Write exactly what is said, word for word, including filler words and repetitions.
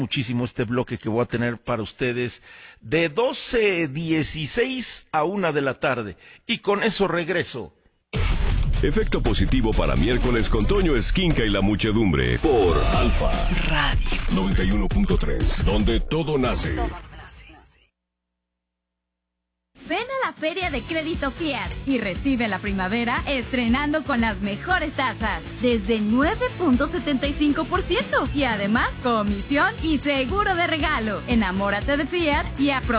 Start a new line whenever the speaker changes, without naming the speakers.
muchísimo este bloque que voy a tener para ustedes de doce dieciséis a una de la tarde. Y con eso regreso.
Efecto positivo para miércoles con Toño Esquinca y la muchedumbre por Alfa Radio noventa y uno punto tres, donde todo nace.
Ven a la Feria de Crédito Fiat y recibe la primavera estrenando con las mejores tasas, desde nueve punto setenta y cinco por ciento. Y además, comisión y seguro de regalo. Enamórate de Fiat y aprovecha